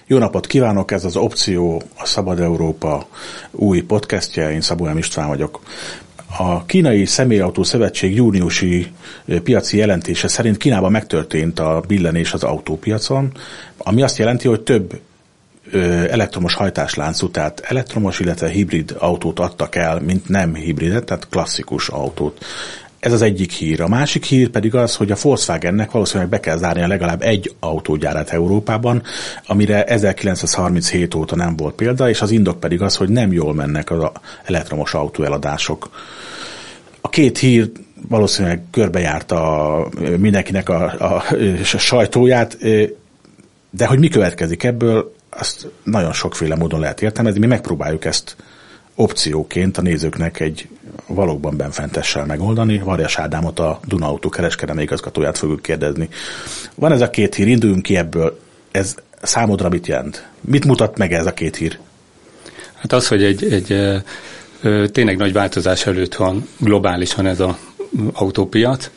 Jó napot kívánok, ez az Opció, a Szabad Európa új podcastje, én Szabó M. István vagyok. A Kínai Személyautó Szövetség júniusi piaci jelentése szerint Kínában megtörtént a billenés az autópiacon, ami azt jelenti, hogy több elektromos hajtásláncú, tehát elektromos, illetve hibrid autót adtak el, mint nem hibridet, tehát klasszikus autót. Ez az egyik hír. A másik hír pedig az, hogy a Volkswagennek valószínűleg be kell zárnia legalább egy autógyárat Európában, amire 1937 óta nem volt példa, és az indok pedig az, hogy nem jól mennek az elektromos autóeladások. A két hír valószínűleg körbejárta mindenkinek a sajtóját, de hogy mi következik ebből, azt nagyon sokféle módon lehet értelmezni. Mi megpróbáljuk ezt opcióként a nézőknek egy valóban benfentessel megoldani. Varjas Ádámot, a Duna Autó kereskedelmi igazgatóját fogjuk kérdezni. Van ez a két hír, induljunk ki ebből. Ez számodra mit jelent? Mit mutat meg ez a két hír? Hát az, hogy egy tényleg nagy változás előtt van globálisan ez az autópiac.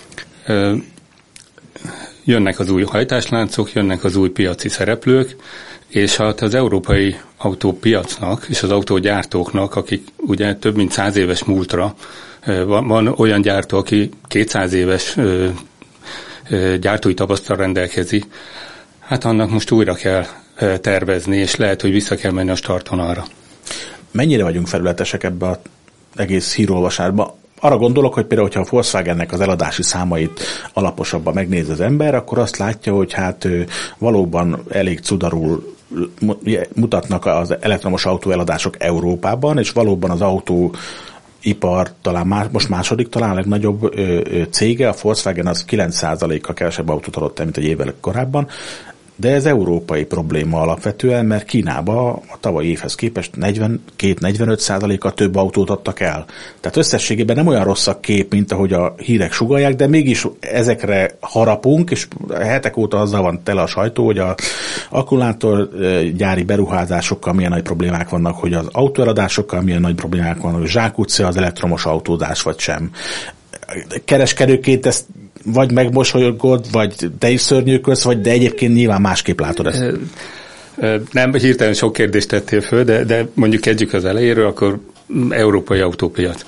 Jönnek az új hajtásláncok, jönnek az új piaci szereplők, és hát az európai autópiacnak és az autógyártóknak, akik ugye több mint 100 éves múltra, van olyan gyártó, aki 200 éves gyártói tapasztalat rendelkezik, hát annak most újra kell tervezni, és lehet, hogy vissza kell menni a startvonalra. Mennyire vagyunk felületesek ebbe az egész hírolvasásba? Arra gondolok, hogy például, hogyha a Volkswagennek az eladási számait alaposabban megnéz az ember, akkor azt látja, hogy hát valóban elég cudarul mutatnak az elektromos autóeladások Európában, és valóban az autóipar talán most második, talán a legnagyobb cége, a Volkswagen az 9%-kal kevesebb autót adott el, mint egy évvel korábban, de ez európai probléma alapvetően, mert Kínában a tavalyi évhez képest 42-45%-kal több autót adtak el. Tehát összességében nem olyan rossz a kép, mint ahogy a hírek sugallják, de mégis ezekre harapunk, és hetek óta azzal van tele a sajtó, hogy az akkumulátorgyári beruházásokkal milyen nagy problémák vannak, hogy az autóeladásokkal milyen nagy problémák vannak, hogy zsákutca az elektromos autózás vagy sem. Kereskedőként ezt vagy megmosolygod, vagy te is szörnyűködsz, vagy de egyébként nyilván másképp látod ezt. Nem, hirtelen sok kérdést tettél föl, de mondjuk kezdjük az elejéről, akkor európai autópiac.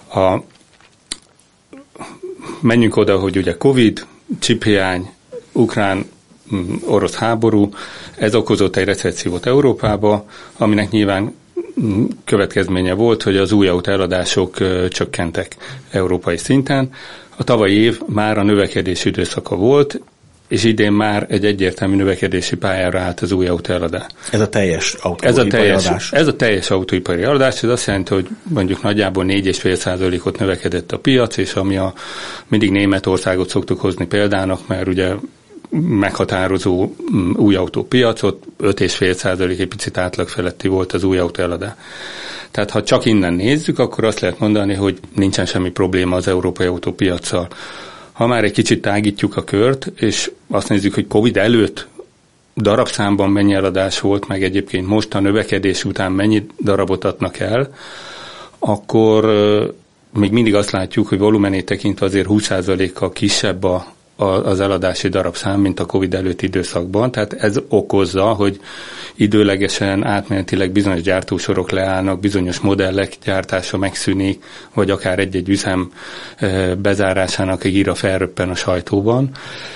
Menjünk oda, hogy ugye Covid, csiphiány, ukrán-orosz háború, ez okozott egy recessziót Európába, aminek nyilván következménye volt, hogy az új autóeladások csökkentek európai szinten. A tavalyi év már a növekedési időszaka volt, és idén már egy egyértelmű növekedési pályára állt az új autóeladás. Ez a teljes autóipari eladás? Ez a teljes autóipari eladás, ez azt jelenti, hogy mondjuk nagyjából 4,5%-ot növekedett a piac, és ami mindig Németországot szoktuk hozni példának, mert ugye meghatározó új autópiacot, 5,5% egy picit átlag feletti volt az új autóeladás. Tehát ha csak innen nézzük, akkor azt lehet mondani, hogy nincsen semmi probléma az európai autópiaccal. Ha már egy kicsit tágítjuk a kört, és azt nézzük, hogy Covid előtt darabszámban mennyi eladás volt, meg egyébként most a növekedés után mennyi darabot adnak el, akkor még mindig azt látjuk, hogy volumenét tekintve azért 20%-kal kisebb az eladási darabszám, mint a Covid előtti időszakban. Tehát ez okozza, hogy időlegesen, átmenetileg bizonyos gyártósorok leállnak, bizonyos modellek gyártása megszűnik, vagy akár egy-egy üzem bezárásának egy híra felröppen a sajtóban.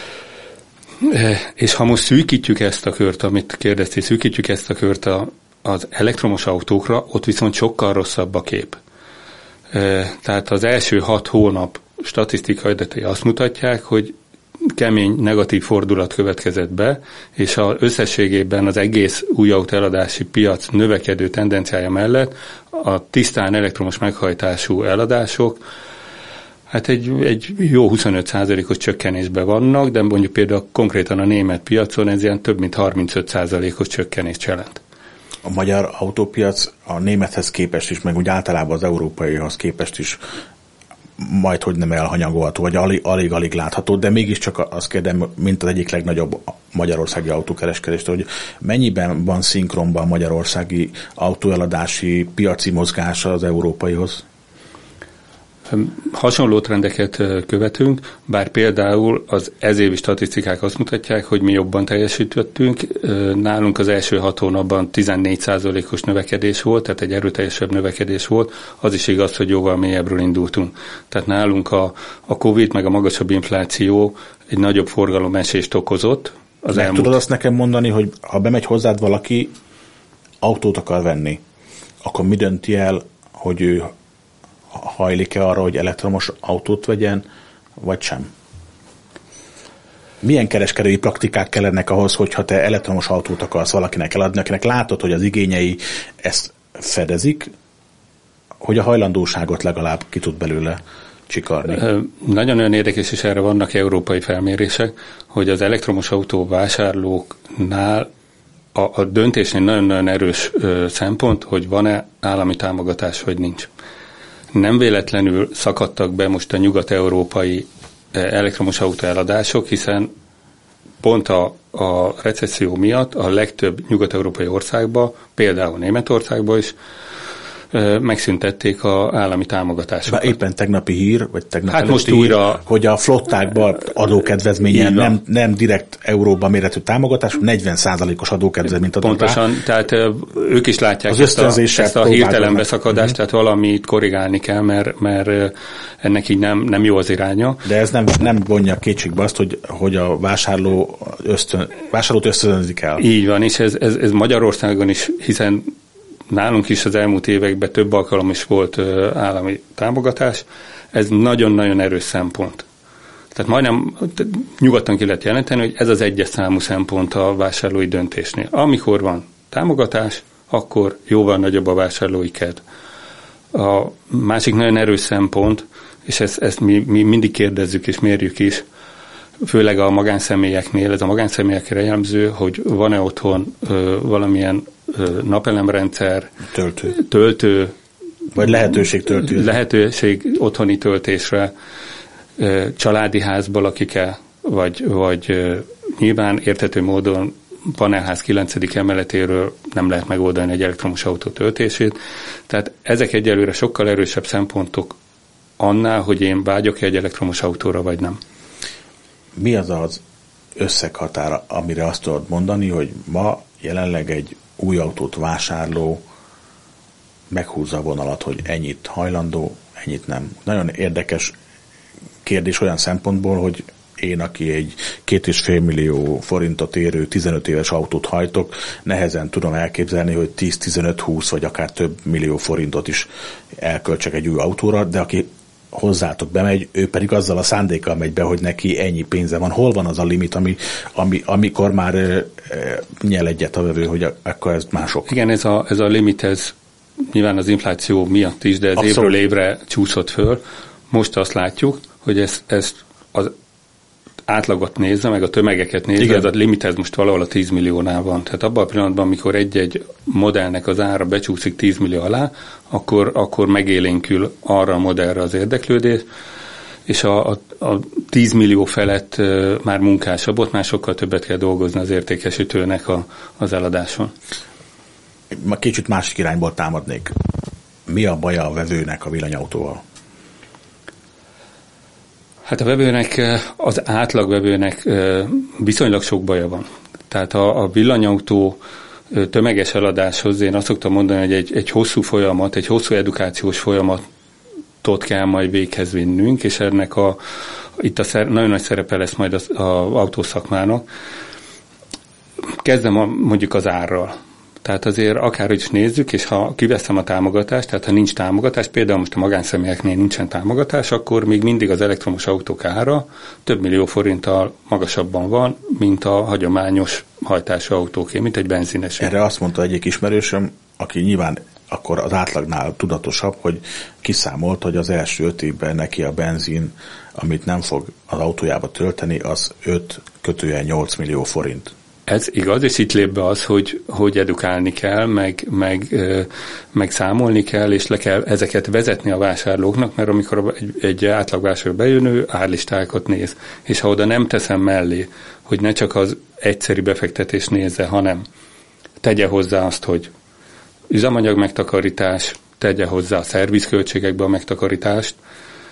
És ha most szűkítjük ezt a kört, amit kérdeztél, szűkítjük ezt a kört az elektromos autókra, ott viszont sokkal rosszabb a kép. Tehát az első 6 hónap statisztikai adatai azt mutatják, hogy kemény negatív fordulat következett be, és összességében az egész új autóeladási piac növekedő tendenciája mellett a tisztán elektromos meghajtású eladások hát egy jó 25%-os csökkenésben vannak, de mondjuk például konkrétan a német piacon ez ilyen több mint 35%-os csökkenést jelent. A magyar autópiac a némethez képest is, meg úgy általában az európaihoz képest is majdhogy nem elhanyagolható, vagy alig-alig látható, de mégiscsak azt kérdem, mint az egyik legnagyobb magyarországi autókereskedést, hogy mennyiben van szinkronban a magyarországi autóeladási piaci mozgása az európaihoz? Hasonló trendeket követünk, bár például az ezévi statisztikák azt mutatják, hogy mi jobban teljesítettünk. Nálunk az első 6 hónapban 14%-os növekedés volt, tehát egy erőteljesebb növekedés volt. Az is igaz, hogy jóval mélyebbről indultunk. Tehát nálunk a Covid meg a magasabb infláció egy nagyobb forgalomesést okozott. Tudod azt nekem mondani, hogy ha bemegy hozzád valaki, autót akar venni, akkor mi dönti el, hogy ő hajlik-e arra, hogy elektromos autót vegyen, vagy sem? Milyen kereskedői praktikák kellenek ahhoz, hogyha te elektromos autót akarsz valakinek eladni, akinek látod, hogy az igényei ezt fedezik, hogy a hajlandóságot legalább ki tud belőle csikarni? Nagyon érdekes, és erre vannak európai felmérések, hogy az elektromos autó vásárlóknál a döntésnél nagyon-nagyon erős szempont, hogy van-e állami támogatás, vagy nincs. Nem véletlenül szakadtak be most a nyugat-európai elektromos autó eladások, hiszen pont a recesszió miatt a legtöbb nyugat-európai országban, például Németországban is megszüntették az állami támogatásokat. Bár éppen tegnapi hír, vagy tegnap hát most újra, hogy a flottákban adókedvezményen nem direkt euróban méretű támogatás, 40%-os adókedvezményt adnak. Pontosan, tehát ők is látják ezt a hirtelen beszakadást, tehát valamit korrigálni kell, mert ennek így nem jó az iránya. De ez nem vonja kétségbe azt, hogy a vásárlót ösztönözik el. Így van, és ez Magyarországon is, hiszen nálunk is az elmúlt években több alkalom is volt állami támogatás. Ez nagyon-nagyon erős szempont. Tehát majdnem nyugodtan ki lehet jelenteni, hogy ez az egyes számú szempont a vásárlói döntésnél. Amikor van támogatás, akkor jóval nagyobb a vásárlói kedv. A másik nagyon erős szempont, és ezt mi mindig kérdezzük és mérjük is, főleg a magánszemélyeknél, ez a magánszemélyekre jellemző, hogy van-e otthon valamilyen napelemrendszer, töltő, vagy lehetőség otthoni töltésre, családi házba lakik-e, vagy nyilván érthető módon panelház 9. emeletéről nem lehet megoldani egy elektromos autó töltését. Tehát ezek egyelőre sokkal erősebb szempontok annál, hogy én vágyok-e egy elektromos autóra, vagy nem. Mi az az összeghatára, amire azt tudod mondani, hogy ma jelenleg egy új autót vásárló meghúzza a vonalat, hogy ennyit hajlandó, ennyit nem. Nagyon érdekes kérdés olyan szempontból, hogy én, aki egy 2,5 millió forintot érő 15 éves autót hajtok, nehezen tudom elképzelni, hogy 10-15-20 vagy akár több millió forintot is elköltsek egy új autóra, de aki hozzátok bemegy, ő pedig azzal a szándékkal megy be, hogy neki ennyi pénze van. Hol van az a limit, amikor már nyel egyet a vevő, hogy akkor ez mások? Igen, ez a limit, ez nyilván az infláció miatt is, de ez abszolút évről évre csúszott föl. Most azt látjuk, hogy ezt az átlagot nézve, meg a tömegeket nézve, igen, ez a limit ez most valahol a 10 milliónál van. Tehát abban a pillanatban, amikor egy-egy modellnek az ára becsúszik 10 millió alá, akkor megélénkül arra a modellre az érdeklődés, és a 10 millió felett már munkásabb, ott már sokkal többet kell dolgozni az értékesítőnek az eladáson. Kicsit másik irányból támadnék. Mi a baja a vevőnek a villanyautóval? Hát a vevőnek, az átlagbevőnek viszonylag sok baja van. Tehát a villanyautó tömeges eladáshoz én azt szoktam mondani, hogy egy hosszú folyamat, egy hosszú edukációs folyamatot kell majd véghez vinnünk, és ennek itt nagyon nagy szerepe lesz majd az autószakmának. Kezdem mondjuk az árral. Tehát azért akárhogy is nézzük, és ha kiveszem a támogatást, tehát ha nincs támogatás, például most a magánszemélyeknél nincsen támogatás, akkor még mindig az elektromos autók ára több millió forinttal magasabban van, mint a hagyományos hajtású autóké, mint egy benzines. Erre azt mondta egyik ismerősöm, aki nyilván akkor az átlagnál tudatosabb, hogy kiszámolt, hogy az első 5 évben neki a benzin, amit nem fog az autójába tölteni, az 5-8 millió forint. Ez igaz, és itt lép be az, hogy edukálni kell, meg számolni kell, és le kell ezeket vezetni a vásárlóknak, mert amikor egy átlagvásárló bejönő árlistákat néz, és ha oda nem teszem mellé, hogy ne csak az egyszeri befektetés nézze, hanem tegye hozzá azt, hogy üzemanyag megtakarítás, tegye hozzá a szervizköltségekbe a megtakarítást,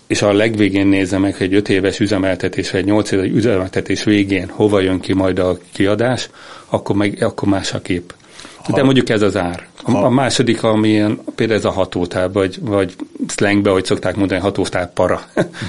és a legvégén nézze meg, hogy egy 5 éves üzemeltetés, vagy egy 8 éves üzemeltetés végén hova jön ki majd a kiadás, akkor más a kép. De mondjuk ez az ár. A második, ami ilyen, például ez a hatótáv, vagy slangbe, ahogy szokták mondani, hatótáv para.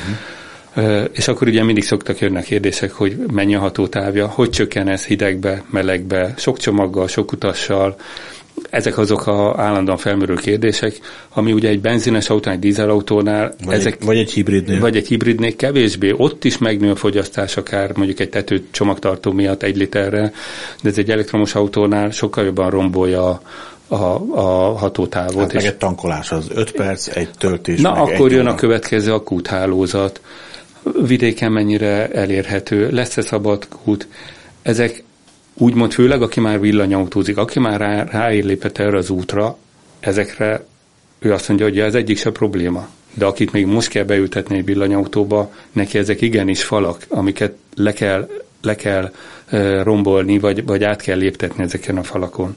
És akkor ugye mindig szoktak jönni a kérdések, hogy mennyi a hatótávja, hogy csökken ez hidegbe, melegbe, sok csomaggal, sok utassal. Ezek azok a állandóan felmerülő kérdések, ami ugye egy benzines autón, egy dízelautónál, vagy egy hibridnél kevésbé, ott is megnő a fogyasztás, akár mondjuk egy tető csomagtartó miatt 1 literre, de ez egy elektromos autónál sokkal jobban rombolja a hatótávot. Hát meg egy tankolás az 5 perc, egy töltés. Na, akkor jön a következő akúthálózat. Vidéken mennyire elérhető, lesz-e szabad kút? Ezek úgymond főleg, aki már villanyautózik, aki már ráérlépett erre az útra, ezekre ő azt mondja, hogy ez egyik se probléma. De akit még most kell beültetni egy villanyautóba, neki ezek igenis falak, amiket le kell rombolni, vagy át kell léptetni ezeken a falakon.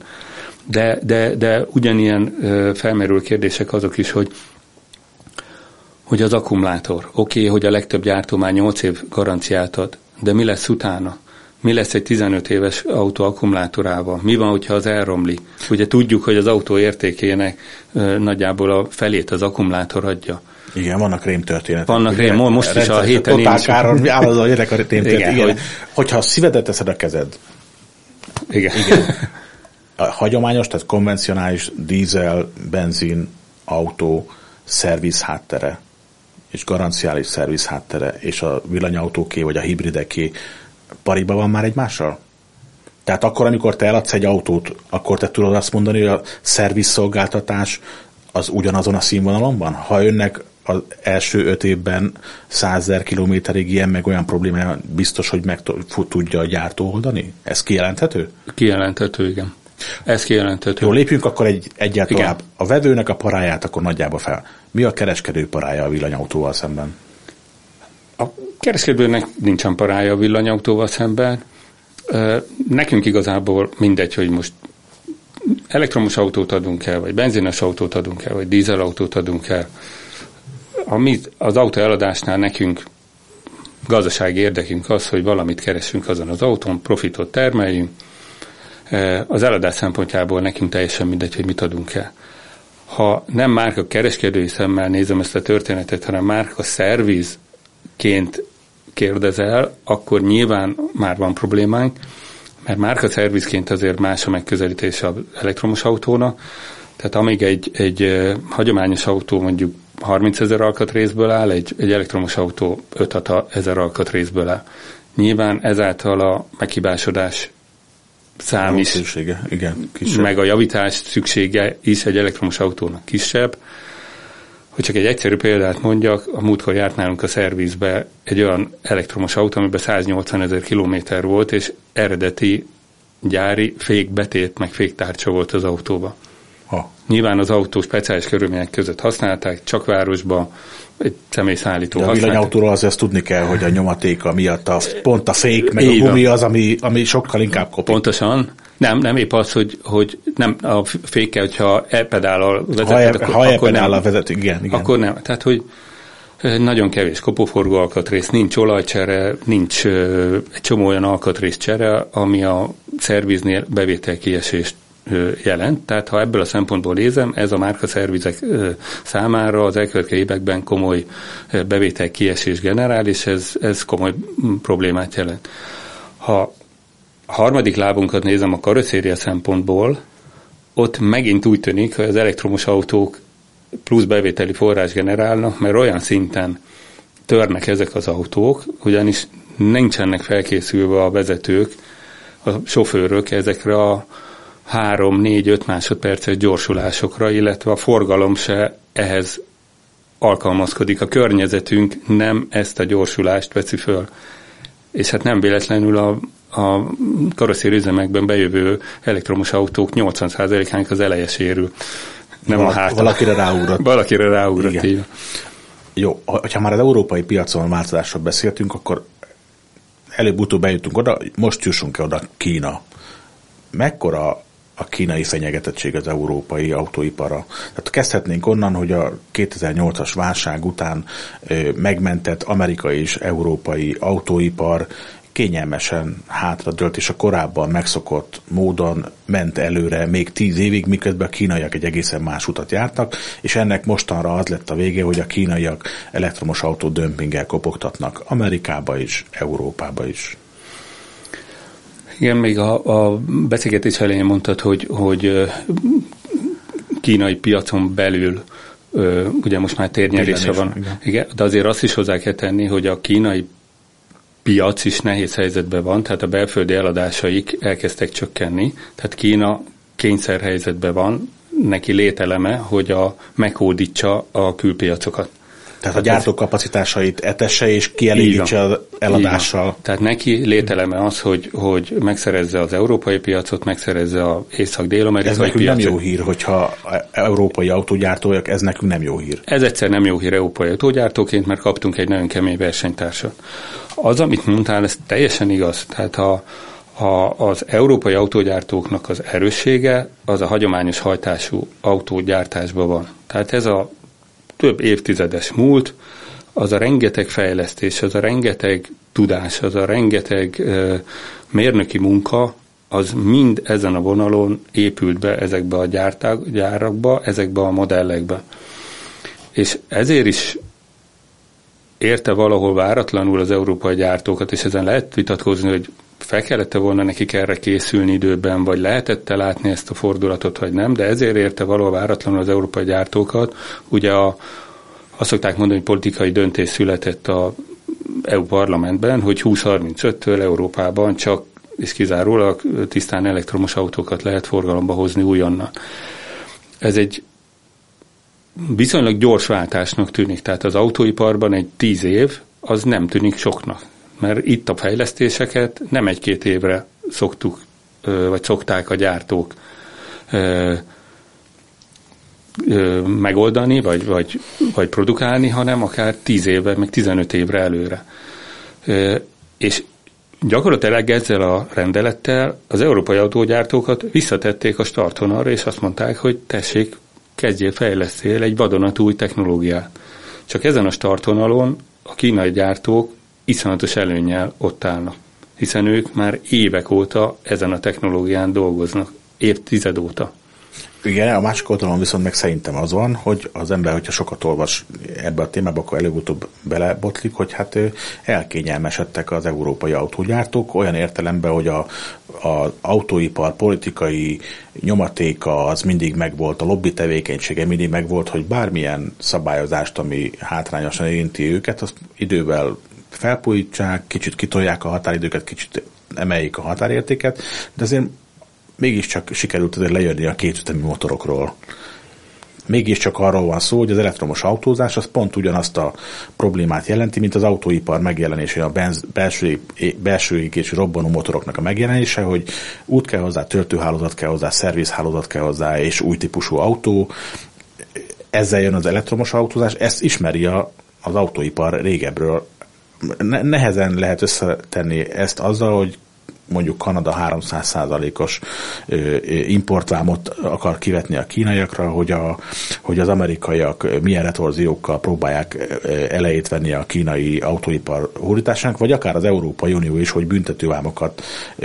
De ugyanilyen felmerül kérdések azok is, hogy az akkumulátor. Oké, hogy a legtöbb gyártó már 8 év garanciát ad, de mi lesz utána? Mi lesz egy 15 éves autó akkumulátorával? Mi van, hogyha az elromlik? Ugye tudjuk, hogy az autó értékének nagyjából a felét az akkumulátor adja. Igen, vannak rémtörténetek. Vannak most is a héten én is. Káron állandóan jönnek a rémtörténetek. Igen, hogyha a szívedet teszed a kezed. Igen. A hagyományos, tehát konvencionális dízel, benzin, autó, szerviz háttere, és garanciális szerviz háttere, és a villanyautóké, vagy a hibrideké pariba van már egymással? Tehát akkor, amikor te eladsz egy autót, akkor te tudod azt mondani, hogy a szervizszolgáltatás az ugyanazon a színvonalon van? Ha önnek az első 5 évben 100 000 kilométerig ilyen meg olyan problémája biztos, hogy meg tudja a gyártó oldani? Ez kijelenthető? Kijelenthető, igen. Ez kijelenthető. Jó, lépjünk akkor egyet tovább. A vevőnek a paráját akkor nagyjából fel. Mi a kereskedő parája a villanyautóval szemben? A kereskedőnek nincsen parája a villanyautóval szemben. Nekünk igazából mindegy, hogy most elektromos autót adunk el, vagy benzines autót adunk el, vagy dízelautót adunk el. Az autó eladásnál nekünk gazdasági érdekünk az, hogy valamit keresünk azon az autón, profitot termeljünk. Az eladás szempontjából nekünk teljesen mindegy, hogy mit adunk el. Ha nem márka kereskedői szemmel nézem ezt a történetet, hanem márka szervizként kérdezel, akkor nyilván már van problémánk, mert márka szervizként azért más a megközelítés az elektromos autónak. Tehát amíg egy hagyományos autó mondjuk 30 000 alkatrészből áll, egy elektromos autó 5-6 000 alkatrészből áll. Nyilván ezáltal a meghibásodás szám is, igen, meg a javítás szüksége is egy elektromos autónak kisebb. Hogy csak egy egyszerű példát mondjak, a múltkor járt nálunk a szervizbe egy olyan elektromos autó, amiben 180 000 kilométer volt, és eredeti gyári fékbetét, meg féktárcsa volt az autóba. Nyilván az autó speciális körülmények között használták, csak városba, egy személyszállító használták. A villanyautóról azért tudni kell, hogy a nyomatéka miatt pont a fék, meg a gumi az, ami sokkal inkább kopik. Pontosan. Nem épp az, hogy nem a fékkel, hogyha e-pedállal vezeted, akkor nem. Igen. Akkor nem. Tehát, hogy nagyon kevés kopóforgó alkatrész, nincs olajcsere, nincs egy csomó olyan alkatrészcsere, ami a szerviznél bevételkiesést jelent. Tehát ha ebből a szempontból nézem, ez a márkaszervizek számára az elkövetkező években komoly bevételkiesés generál, és ez komoly problémát jelent. Ha a harmadik lábunkat nézem a karosszéria szempontból, ott megint úgy tűnik, hogy az elektromos autók plusz bevételi forrás generálnak, mert olyan szinten törnek ezek az autók, ugyanis nincsenek felkészülve a vezetők, a sofőrök ezekre a 3-4-5 másodperces gyorsulásokra, illetve a forgalom se ehhez alkalmazkodik. A környezetünk nem ezt a gyorsulást veszi föl. És hát nem véletlenül a karosszéri üzemekben bejövő elektromos autók 80%-ának az eleje sérül. Nem a háta. Valakire ráugrott. Igen. Jó, ha már az európai piacon változásról beszéltünk, akkor előbb-utóbb eljutunk oda, most jussunk oda, Kína. Mekkora a kínai fenyegetettség az európai autóipara. Tehát kezdhetnénk onnan, hogy a 2008-as válság után megmentett amerikai és európai autóipar kényelmesen hátradőlt, és a korábban megszokott módon ment előre még 10 évig, miközben a kínaiak egy egészen más utat jártak, és ennek mostanra az lett a vége, hogy a kínaiak elektromos autó dömpinggel kopogtatnak Amerikába is, Európába is. Igen, még a beszélgetés elején mondtad, hogy kínai piacon belül ugye most már térnyerése van. Igen, de azért azt is hozzá kell tenni, hogy a kínai piac is nehéz helyzetben van, tehát a belföldi eladásaik elkezdtek csökkenni, tehát Kína kényszerhelyzetben van, neki lételeme, hogy meghódítsa a külpiacokat. Tehát a gyártó kapacitásait etesse és kielégítse az eladással. Tehát neki lételeme az, hogy megszerezze az európai piacot, megszerezze az észak-dél-amerikai piacot. Ez nekünk nem jó hír, hogyha európai autógyártók, ez nekünk nem jó hír. Ez egyszer nem jó hír európai autógyártóként, mert kaptunk egy nagyon kemény versenytársat. Az, amit mondtál, ez teljesen igaz. Tehát az európai autógyártóknak az erőssége, az a hagyományos hajtású autógyártásban van. Tehát ez a több évtizedes múlt, az a rengeteg fejlesztés, az a rengeteg tudás, az a rengeteg mérnöki munka, az mind ezen a vonalon épült be ezekbe a gyárakba, ezekbe a modellekbe. És ezért is érte valahol váratlanul az európai gyártókat, és ezen lehet vitatkozni, hogy fel kellett volna nekik erre készülni időben, vagy lehetett látni ezt a fordulatot, vagy nem, de ezért érte valahol váratlanul az európai gyártókat. Ugye azt szokták mondani, hogy politikai döntés született a EU parlamentben, hogy 2035-től Európában csak és kizárólag tisztán elektromos autókat lehet forgalomba hozni újonnan. Ez egy viszonylag gyors váltásnak tűnik, tehát az autóiparban egy 10 év az nem tűnik soknak, mert itt a fejlesztéseket nem 1-2 évre szoktuk, vagy szokták a gyártók megoldani, vagy produkálni, hanem akár 10 évre, meg 15 évre előre. És gyakorlatilag ezzel a rendelettel az európai autógyártókat visszatették a startvonalra, és azt mondták, hogy tessék, kezdjél, fejlesztél egy vadonatúj technológiát. Csak ezen a startvonalon a kínai gyártók iszonyatos előnnyel ott állnak, hiszen ők már évek óta ezen a technológián dolgoznak, évtized óta. Igen, a másik oldalon viszont meg szerintem az van, hogy az ember, hogyha sokat olvas ebbe a témába, akkor előbb-utóbb belebotlik, hogy hát elkényelmesedtek az európai autógyártók, olyan értelemben, hogy az autóipar politikai nyomatéka az mindig megvolt, a lobby tevékenysége mindig megvolt, hogy bármilyen szabályozást, ami hátrányosan érinti őket, azt idővel felpújítsák, kicsit kitolják a határidőket, kicsit emeljék a határértéket, de azért mégiscsak sikerült azért lejönni a kétütemű motorokról. Mégiscsak arról van szó, hogy az elektromos autózás az pont ugyanazt a problémát jelenti, mint az autóipar megjelenése, a belső égésű robbanó motoroknak a megjelenése, hogy út kell hozzá, töltőhálózat kell hozzá, szervizhálózat kell hozzá, és új típusú autó. Ezzel jön az elektromos autózás, ezt ismeri az autóipar régebről. Nehezen lehet összetenni ezt azzal, hogy mondjuk Kanada 300%-os importvámot akar kivetni a kínaiakra, hogy az amerikaiak milyen retorziókkal próbálják elejét venni a kínai autóipar hódításának, vagy akár az Európai Unió is, hogy büntetővámokkal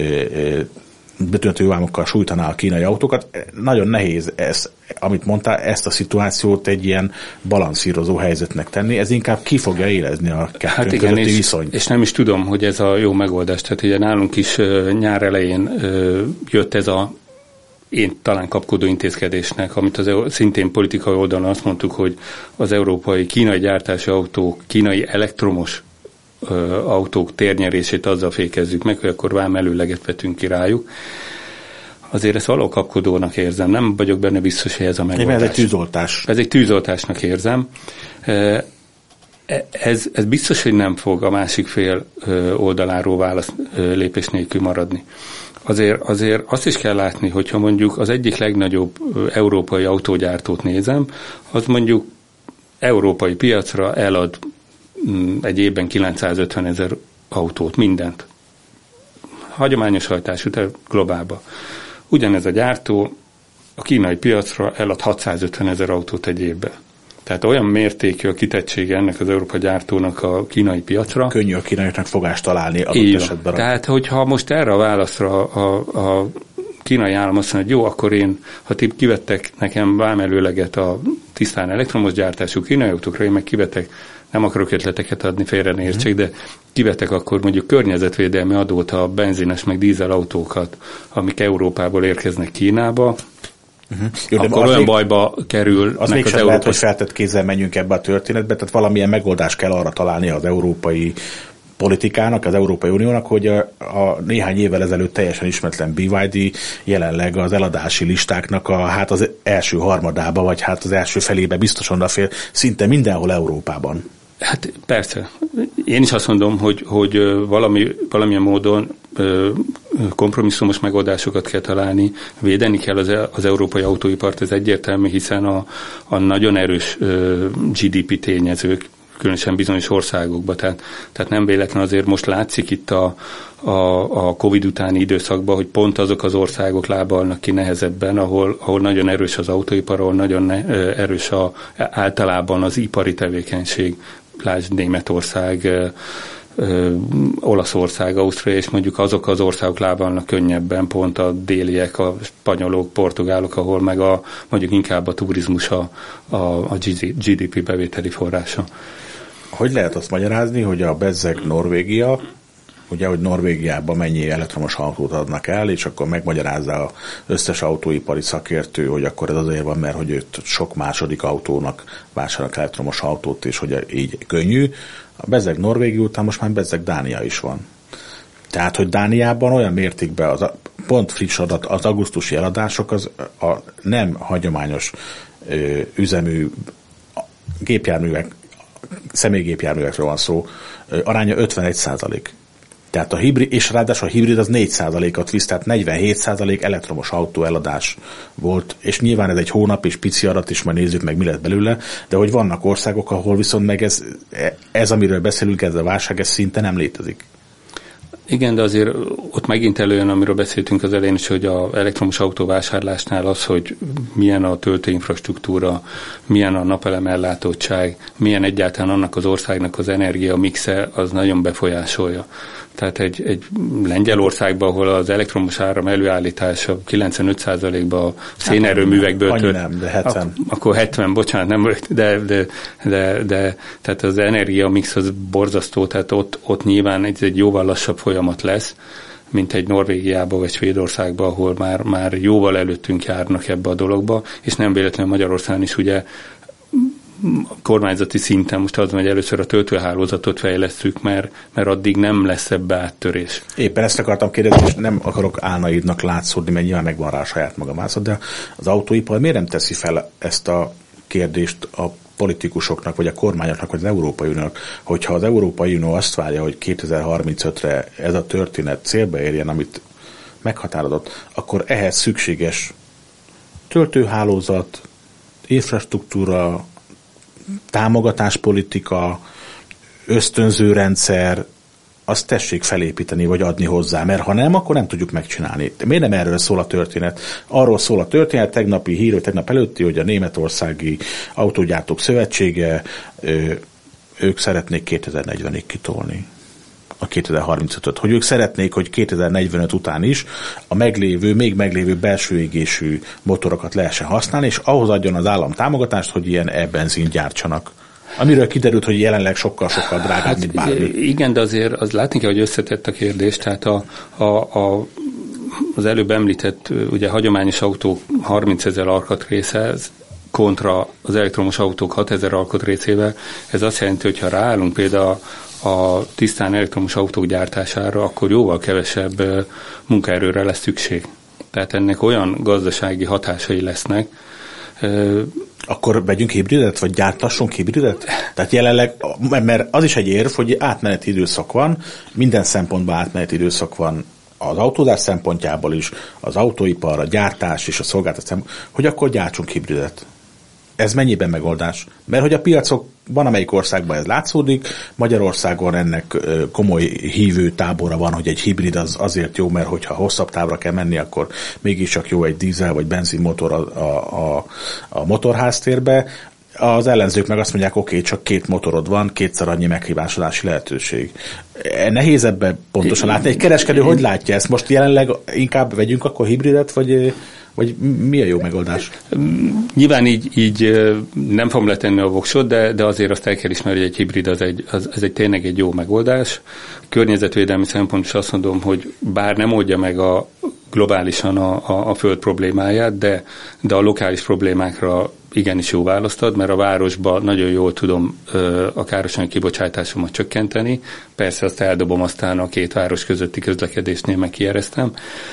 sújtaná a kínai autókat. Nagyon nehéz amit mondtál, ezt a szituációt egy ilyen balanszírozó helyzetnek tenni, ez inkább ki fogja élezni a kettő közötti viszonyt. És nem is tudom, hogy ez a jó megoldás. Tehát ugye nálunk is nyár elején jött ez én talán kapkodó intézkedésnek, amit szintén politikai oldalon azt mondtuk, hogy az európai kínai gyártási autók, kínai elektromos autók térnyerését azzal fékezzük meg, hogy akkor vámelőleget vetünk ki rájuk. Azért ezt való kapkodónak érzem. Nem vagyok benne biztos, hogy ez a megoldás. Ez egy tűzoltás. Ez egy tűzoltásnak érzem. Ez biztos, hogy nem fog a másik fél oldaláról válasz lépés nélkül maradni. Azért azt is kell látni, hogyha mondjuk az egyik legnagyobb európai autógyártót nézem, az mondjuk európai piacra elad egy évben 950 000 autót, mindent. Hagyományos hajtású, globálba. ugyanez a gyártó a kínai piacra elad 650 000 autót egy évben. Tehát olyan mértékű a kitettsége ennek az európai gyártónak a kínai piacra. Könnyű a kínaiaknak fogást találni adott esetben. Tehát, hogyha most erre a válaszra a kínai állam azt mondja, hogy jó, akkor ha ti kivettek nekem vámelőleget a tisztán elektromos gyártású kínai autókra, én meg kivettek, nem akarok ötleteket adni, félre ne értsék, de kivettek akkor mondjuk környezetvédelmi adót a benzines meg dízel autókat, amik Európából érkeznek Kínába, Jó, akkor olyan bajba kerül. Az mégsem lehet, hogy feltett kézzel menjünk ebbe a történetbe, tehát valamilyen megoldást kell arra találni az európai politikának, az Európai Uniónak, hogy a néhány évvel ezelőtt teljesen ismeretlen BYD jelenleg az eladási listáknak az első harmadába, vagy az első felébe biztosan odafér szinte mindenhol Európában. Hát persze. Én is azt mondom, hogy valamilyen módon kompromisszumos megoldásokat kell találni, védeni kell az európai autóipart, ez egyértelmű, hiszen a nagyon erős GDP tényezők, különösen bizonyos országokban. Tehát nem véletlen azért most látszik itt a Covid utáni időszakban, hogy pont azok az országok lábalnak ki nehezebben, ahol nagyon erős az autóipar, ahol nagyon erős általában az ipari tevékenység. Lásd Németország, Olaszország, Ausztria, és mondjuk azok az országok lábalnak könnyebben, pont a déliek, a spanyolok, portugálok, ahol meg mondjuk inkább a turizmus a GDP bevételi forrása. Hogy lehet azt magyarázni, hogy a bezzeg Norvégia, ugye, hogy Norvégiában mennyi elektromos autót adnak el, és akkor megmagyarázza az összes autóipari szakértő, hogy akkor ez azért van, mert hogy őt sok második autónak vásárolnak elektromos autót, és hogy így könnyű. A bezzeg Norvégia után most már bezzeg Dánia is van. Tehát, hogy Dániában olyan mértékben, pont friss adat, az augusztusi eladások az a nem hagyományos üzemű gépjárművek, személygépjárművekről van szó, aránya 51%. Tehát a hibrid, és ráadásul a hibrid az 4%-at visz, tehát 47% elektromos autó eladás volt, és nyilván ez egy hónap és pici adat, és majd nézzük meg, mi lett belőle, de hogy vannak országok, ahol viszont meg ez amiről beszélünk, ez a válság, ez szinte nem létezik. Igen, de azért ott megint előjön, amiről beszéltünk az elején is, hogy az elektromos autóvásárlásnál az, hogy milyen a töltőinfrastruktúra, milyen a napelem ellátottság, milyen egyáltalán annak az országnak az energia mixe, az nagyon befolyásolja. Tehát egy Lengyelországban, ahol az elektromos áram előállítása 95%-ban a szénerőművekből nem, de 70. Akkor 70, bocsánat, nem, de tehát az energia mix az borzasztó, tehát ott nyilván egy jóval lassabb folyamat lesz, mint egy Norvégiában vagy Svédországban, ahol már jóval előttünk járnak ebbe a dologba, és nem véletlenül Magyarországon is ugye kormányzati szinten most az, hogy először a töltőhálózatot fejlesszük, mert addig nem lesz ebbe áttörés. Éppen ezt akartam kérdezni, és nem akarok álnaidnak látszódni, mert nyilván megvan rá a saját maga mászat, de az autóipar miért nem teszi fel ezt a kérdést a politikusoknak, vagy a kormányoknak, vagy az Európai Uniónak, hogyha az Európai Unió azt várja, hogy 2035-re ez a történet célba érjen, amit meghatározott, akkor ehhez szükséges töltőhálózat, infrastruktúra, támogatáspolitika, ösztönzőrendszer, azt tessék felépíteni, vagy adni hozzá, mert ha nem, akkor nem tudjuk megcsinálni. Miért nem erről szól a történet? Arról szól a történet, tegnapi hír, vagy tegnap előtti, hogy a Németországi Autógyártók Szövetsége, ők szeretnék 2040-ig kitolni a 2035-öt. Hogy ők szeretnék, hogy 2045 után is a még meglévő belső égésű motorokat lehessen használni, és ahhoz adjon az állam támogatást, hogy ilyen e-benzint gyártsanak. Amiről kiderült, hogy jelenleg sokkal-sokkal drágább, mint bármi. Igen, de azért az látni kell, hogy összetett a kérdés, tehát az előbb említett ugye hagyományos autók 30 000 alkatrésze kontra az elektromos autók 6 000 alkatrészével. Ez azt jelenti, hogy ha ráállunk például a tisztán elektromos autók gyártására, akkor jóval kevesebb munkaerőre lesz szükség. Tehát ennek olyan gazdasági hatásai lesznek. Akkor vegyünk hibridet, vagy gyártassunk hibridet? Tehát jelenleg, mert az is egy érv, hogy átmeneti időszak van, minden szempontban átmeneti időszak van, az autózás szempontjából is, az autóipar, a gyártás és a szolgáltatás szempontjából, hogy akkor gyártsunk hibridet. Ez mennyiben megoldás? Mert hogy a piacok Van, amelyik országban ez látszódik, Magyarországon ennek komoly hívő tábora van, hogy egy hibrid az azért jó, mert hogyha hosszabb távra kell menni, akkor mégiscsak jó egy dízel vagy benzinmotor a motorháztérbe. Az ellenzők meg azt mondják, oké, csak 2 motorod van, 2-szer annyi meghibásodási lehetőség. Nehéz ebben pontosan látni. Egy kereskedő hogy látja ezt? Most jelenleg inkább vegyünk akkor hibridet, vagy mi a jó megoldás? Nyilván így nem fogom letenni a voksot, de azért azt el kell ismerni, hogy egy hibrid az egy tényleg egy jó megoldás. Környezetvédelmi szempontból is azt mondom, hogy bár nem oldja meg globálisan a föld problémáját, de a lokális problémákra igenis jó választ ad, mert a városban nagyon jól tudom a károsanyag kibocsátásomat csökkenteni. Persze azt eldobom, aztán a 2 város közötti közlekedésnél meg kieresztem.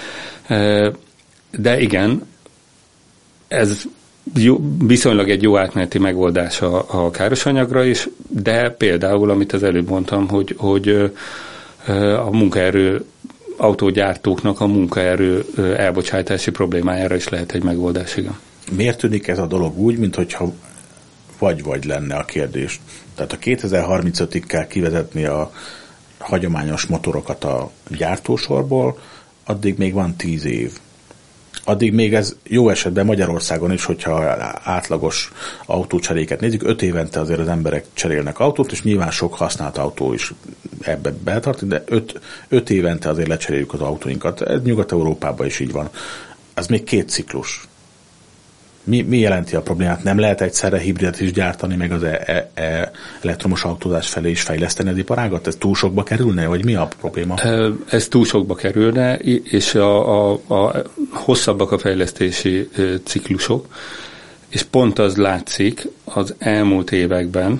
De igen, ez viszonylag egy jó átmeneti megoldás a károsanyagra is, de például, amit az előbb mondtam, hogy a munkaerő autógyártóknak a munkaerő elbocsátási problémájára is lehet egy megoldás, igen. Miért tűnik ez a dolog úgy, mintha vagy lenne a kérdés? Tehát a 2035-ig kell kivezetni a hagyományos motorokat a gyártósorból, addig még van 10 év. Addig még ez jó esetben Magyarországon is, hogyha átlagos autócseréket nézzük, 5 évente azért az emberek cserélnek autót, és nyilván sok használt autó is ebbe betartik, de 5 évente azért lecseréljük az autóinkat. Ez Nyugat-Európában is így van. Ez még 2 ciklus. Mi jelenti a problémát? Nem lehet egyszerre hibridet is gyártani, meg az elektromos autózás felé is fejleszteni az iparágat? Ez túl sokba kerülne, vagy mi a probléma? Ez túl sokba kerülne, és a hosszabbak a fejlesztési ciklusok, és pont az látszik az elmúlt években,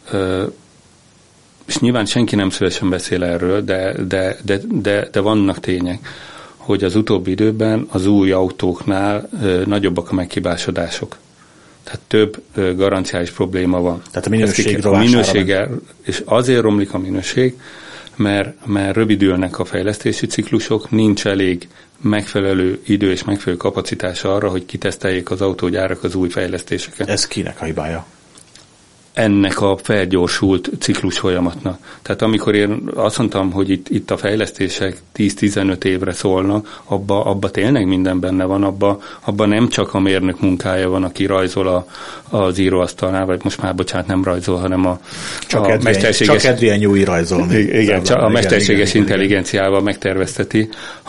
és nyilván senki nem szívesen beszél erről, de vannak tények, hogy az utóbbi időben az új autóknál nagyobbak a meghibásodások. Tehát több garanciális probléma van. Tehát a minőséggel, és azért romlik a minőség, mert rövidülnek a fejlesztési ciklusok, nincs elég megfelelő idő és megfelelő kapacitás arra, hogy kiteszteljék az autógyárak az új fejlesztéseket. Ez kinek a hibája? Ennek a felgyorsult ciklus folyamatnak. Tehát amikor én azt mondtam, hogy itt a fejlesztések 10-15 évre szólnak, abba tényleg minden benne van, abba nem csak a mérnök munkája van, aki rajzol az íróasztalnál, vagy most már, bocsánat, nem rajzol, hanem a mesterséges... Csak Adrian Newey rajzol. Igen, a mesterséges intelligenciával megtervezteti,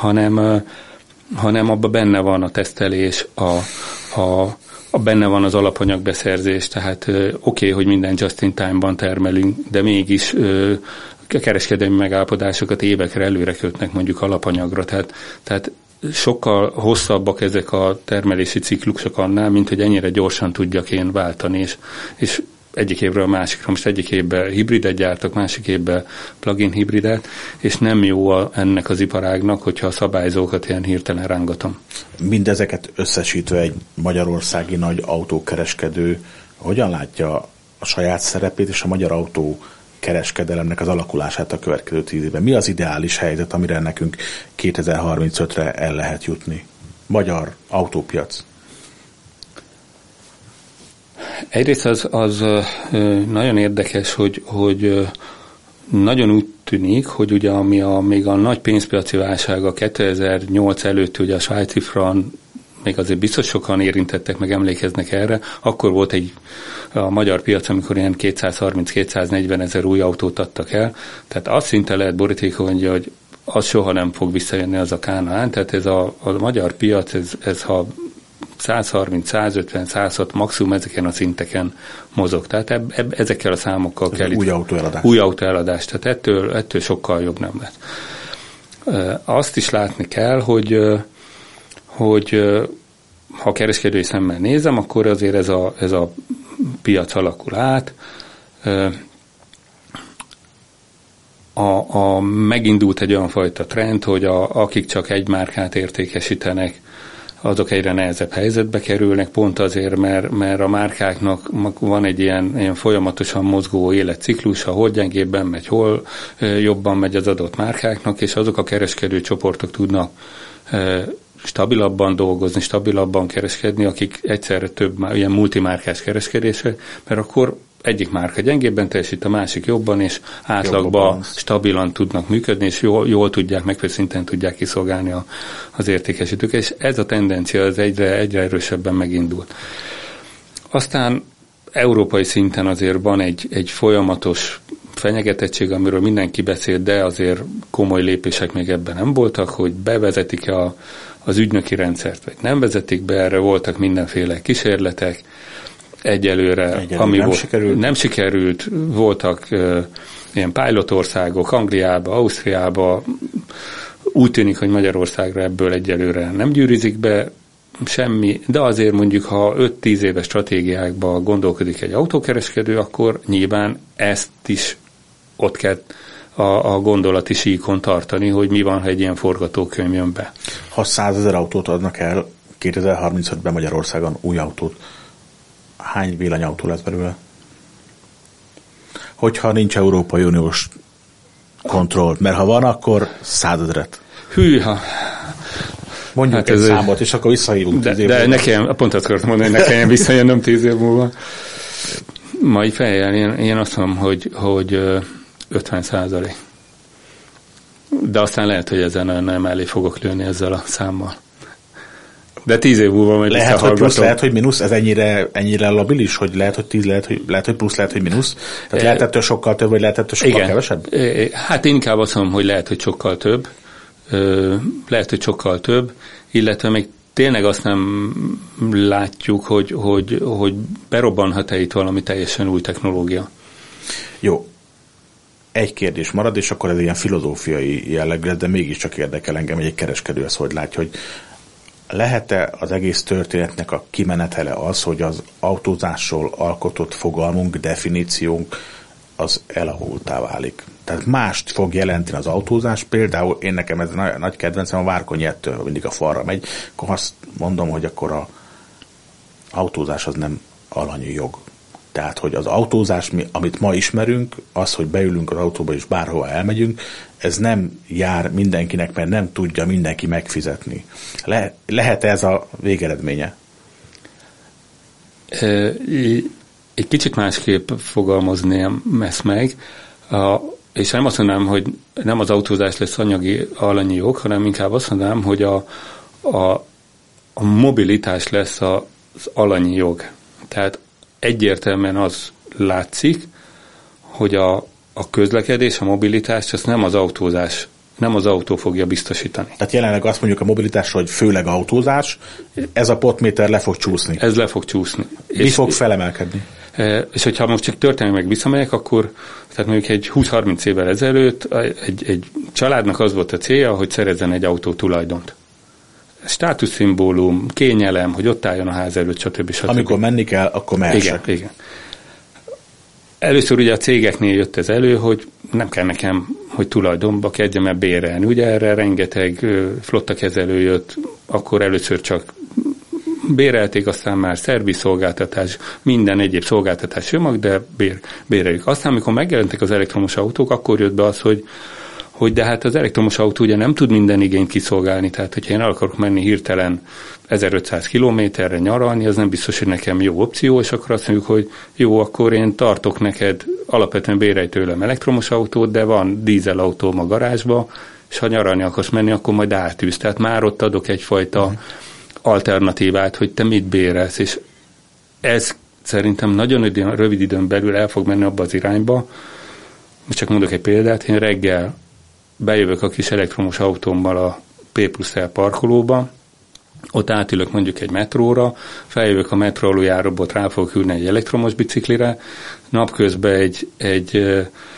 hanem abba benne van a tesztelés, benne van az alapanyagbeszerzés, tehát oké, hogy minden just in time-ban termelünk, de mégis kereskedelmi megállapodásokat évekre előre kötnek mondjuk alapanyagra, tehát sokkal hosszabbak ezek a termelési ciklusok annál, mint hogy ennyire gyorsan tudjak én váltani, és egyik évről a másikra, most egyik évben hibridet gyártak, másik évben plug-in hibridet, és nem jó ennek az iparágnak, hogyha a szabályzókat ilyen hirtelen rángatom. Mindezeket összesítve egy magyarországi nagy autókereskedő hogyan látja a saját szerepét és a magyar autókereskedelemnek az alakulását a következő 10 évben? Mi az ideális helyzet, amire nekünk 2035-re el lehet jutni? Magyar autópiac. Egyrészt az nagyon érdekes, hogy nagyon úgy tűnik, hogy ugye még a nagy pénzpiaci válság a 2008 előtt, ugye a svájci frank, még azért biztos sokan érintettek, meg emlékeznek erre, akkor volt a magyar piac, amikor ilyen 230-240 ezer új autót adtak el, tehát azt szinte lehet borítékolni, hogy az soha nem fog visszajönni az a Kánaán, tehát ez a magyar piac, ez ha 130, 150, 106 maximum ezeken a szinteken mozog. Tehát ezekkel a számokkal kell új autóeladás. Tehát ettől sokkal jobb nem lesz. Azt is látni kell, hogy ha kereskedői szemmel nézem, akkor azért ez a piac alakul át. Megindult egy olyan fajta trend, hogy akik csak egy márkát értékesítenek, azok egyre nehezebb helyzetbe kerülnek, pont azért, mert a márkáknak van egy ilyen folyamatosan mozgó életciklus, hol gyengébben megy, hol jobban megy az adott márkáknak, és azok a kereskedő csoportok tudnak stabilabban dolgozni, stabilabban kereskedni, akik egyszerre több ilyen multimárkás kereskedésre, mert akkor egyik márka gyengébben teljesít, a másik jobban, és átlagban stabilan tudnak működni, és jól tudják, megfelelő szinten tudják kiszolgálni az értékesítők, és ez a tendencia az egyre erősebben megindult. Aztán európai szinten azért van egy folyamatos fenyegetettség, amiről mindenki beszél, de azért komoly lépések még ebben nem voltak, hogy bevezetik-e az ügynöki rendszert, vagy nem vezetik be, erre voltak mindenféle kísérletek, egyelőre ami nem sikerült, voltak ilyen pilotországok, Angliába, Ausztriába, úgy tűnik, hogy Magyarországra ebből egyelőre nem gyűrűzik be semmi, de azért mondjuk, ha 5-10 éves stratégiákba gondolkodik egy autókereskedő, akkor nyilván ezt is ott kell a gondolati síkon tartani, hogy mi van, ha egy ilyen forgatókönyv jön be. Ha 100 000 autót adnak el 2035-ben Magyarországon, új autót, hány villanyautó lesz belőle? Hogyha nincs Európai Uniós kontroll, mert ha van, akkor 100 000-et. Hűha! Mondjuk hát egy számot, és akkor visszahívunk 10 év múlva. De nekem, pont azt akartam mondani, hogy ne kelljen visszajönnem 10 év múlva. Mai fejjel én azt mondom, hogy 50%. De aztán lehet, hogy ezen nem elé fogok lőni ezzel a számmal. De 10 év múlva majd lehet, hogy plusz, lehet, hogy mínusz, ez ennyire labilis, hogy lehet, hogy 10, lehet, hogy plusz, lehet, hogy mínusz. Tehát lehet ettől sokkal több, vagy lehet ettől sokkal kevesebb? Hát inkább azt mondom, hogy lehet, hogy sokkal több. Lehet, hogy sokkal több, illetve még tényleg azt nem látjuk, hogy berobbanhat-e itt valami teljesen új technológia. Jó. Egy kérdés marad, és akkor ez ilyen filozófiai jellegű, de mégiscsak érdekel engem, hogy egy kereskedő ezt hogy látja, hogy lehet-e az egész történetnek a kimenetele az, hogy az autózásról alkotott fogalmunk, definíciónk az elavultá válik. Tehát mást fog jelenteni az autózás, például én nekem ez nagy kedvencem, a Várkonyi ettől mindig a falra megy, akkor azt mondom, hogy akkor az autózás az nem alanyi jog. Tehát, hogy az autózás, amit ma ismerünk, az, hogy beülünk az autóba és bárhova elmegyünk, ez nem jár mindenkinek, mert nem tudja mindenki megfizetni. Lehet ez a végeredménye? Egy kicsit másképp fogalmazném ezt meg, és nem azt mondanám, hogy nem az autózás lesz alanyi jog, hanem inkább azt mondanám, hogy a mobilitás lesz az alanyi jog. Tehát egyértelműen az látszik, hogy a közlekedés, a mobilitás, ezt nem az autózás, nem az autó fogja biztosítani. Tehát jelenleg azt mondjuk a mobilitásról, hogy főleg autózás, ez a potméter le fog csúszni. Ez le fog csúszni. Mi fog felemelkedni? És hogyha most csak történelmi visszamegyek, akkor tehát mondjuk egy 20-30 évvel ezelőtt egy családnak az volt a célja, hogy szerezzen egy autó tulajdont. Státuszszimbólum, kényelem, hogy ott álljon a ház előtt, stb. Amikor menni kell, akkor mehessek. Igen. Először ugye a cégeknél jött ez elő, hogy nem kell nekem, hogy tulajdonba kezdjem el bérelni. Ugye erre rengeteg flottakezelő jött, akkor először csak bérelték, aztán már szervizszolgáltatás, minden egyéb szolgáltatás jön, de béreljük. Aztán, amikor megjelentek az elektromos autók, akkor jött be az, hogy de hát az elektromos autó ugye nem tud minden igényt kiszolgálni, tehát hogyha én el akarok menni hirtelen 1500 kilométerre nyaralni, az nem biztos, hogy nekem jó opció, és akkor azt mondjuk, hogy jó, akkor én tartok neked, alapvetően bérelj tőlem elektromos autót, de van dízelautóm a garázsba, és ha nyaralni akarsz menni, akkor majd átűz. Tehát már ott adok egyfajta alternatívát, hogy te mit bérelsz, és ez szerintem nagyon rövid időn belül el fog menni abba az irányba. Most csak mondok egy példát, én reggel bejövök a kis elektromos autómmal a P+L parkolóba, ott átülök mondjuk egy metróra, feljövök a metró aluljáróból, rá fogok ülni egy elektromos biciklire, napközben egy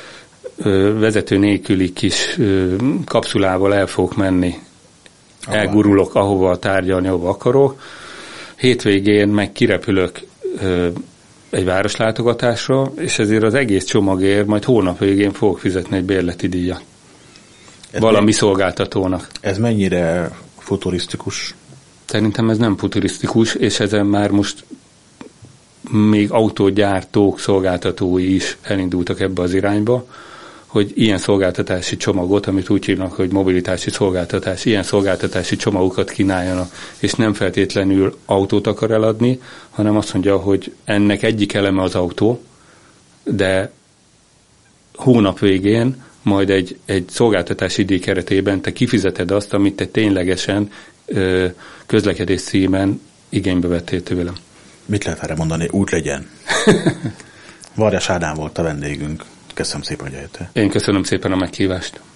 vezető nélküli kis kapszulával el fogok menni, elgurulok ahova tárgyalni, ahova akarok, hétvégén meg kirepülök egy városlátogatásra, és ezért az egész csomagért majd hónap végén fogok fizetni egy bérleti díjat. Valami szolgáltatónak. Ez mennyire futurisztikus? Szerintem ez nem futurisztikus, és ezen már most még autógyártók, szolgáltatói is elindultak ebbe az irányba, hogy ilyen szolgáltatási csomagot, amit úgy hívnak, hogy mobilitási szolgáltatás, ilyen szolgáltatási csomagokat kínáljanak, és nem feltétlenül autót akar eladni, hanem azt mondja, hogy ennek egyik eleme az autó, de hónap végén majd egy szolgáltatási díj keretében te kifizeted azt, amit te ténylegesen közlekedés címen igénybe vettél tőlem. Mit lehet erre mondani? Úgy legyen. Varjas Ádám volt a vendégünk. Köszönöm szépen, hogy eljöttél. Én köszönöm szépen a meghívást.